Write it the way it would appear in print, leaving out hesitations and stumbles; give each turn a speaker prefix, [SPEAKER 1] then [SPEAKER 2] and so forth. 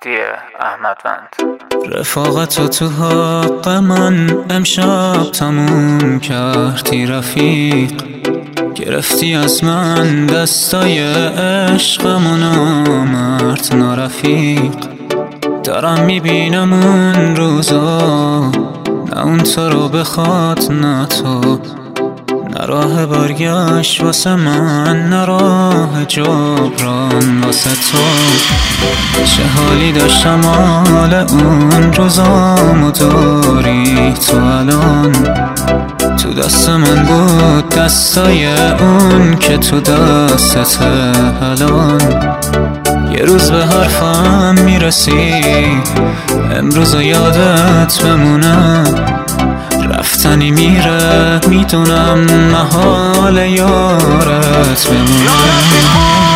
[SPEAKER 1] مهدی احمدوند.
[SPEAKER 2] رفاقت تو حق من امشب تموم کردی رفیق، گرفتی از من دستای عشقم و نامرد نارفیق. دارم میبینم اون روزا، نه اون تو رو بخواد نه تو، نه راه برگشت واسه من نه راه جبران واسه تو. چه حالی داشتم حال اون روزامو داری تو الان، تو دست من بود دستای اون که تو دستت الان. یه روز به حرفم میرسی امروز یادت بمونه، رفتنی میره میدونم محال یارت بمونه.